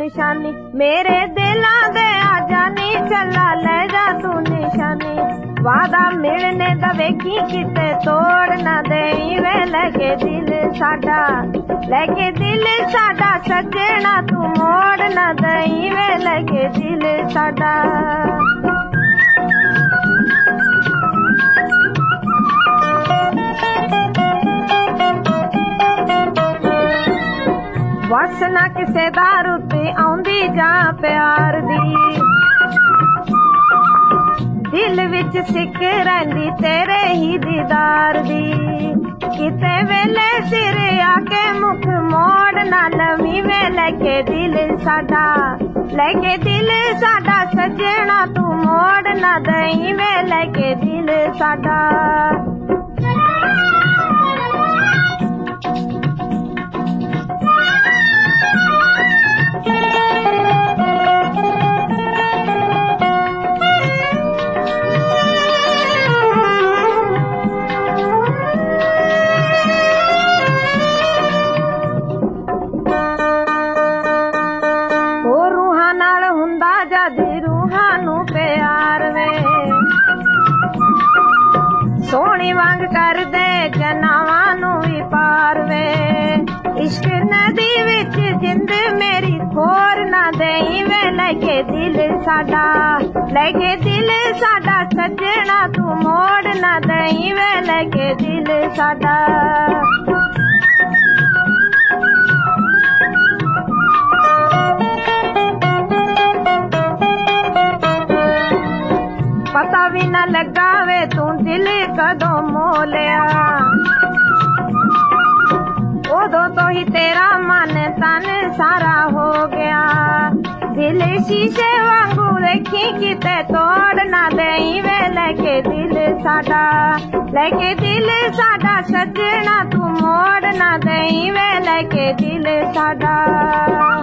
निशानी मेरे दिलां दे आ जानी चला ले जा तू निशानी वादा मिलने दा वेखी किते तोड़ ना देई वे लगे दिल साडा सजना तू मोड़ ना देई वे लगे दिल साडा वस ना किसे दारू ते आउंदी जा प्यार दी दिल विच सिक रहिंदी तेरे ही दीदार दी किते वेले सिर आके मुख मोड़ ना लवी वे लगे दिल साडा सजना तू मोड़ ना दई वे लगे दिल साडा सोनी वांग कर दे जनावां नू भी पार वे इश्क नदी विच जिंद मेरी खोर ना देई वे लगे दिल साडा सजना तू मोड़ ना देई वे लगे दिल साडा पता भी न लगा वे तू दिल कदों मोलिया उदों तो ही तेरा मन तन सारा हो गया दिल शीशे वांगू देखी किते तोड़ ना देई वे लगे दिल साडा सजना तू मोड़ ना देई वे लगे दिल साडा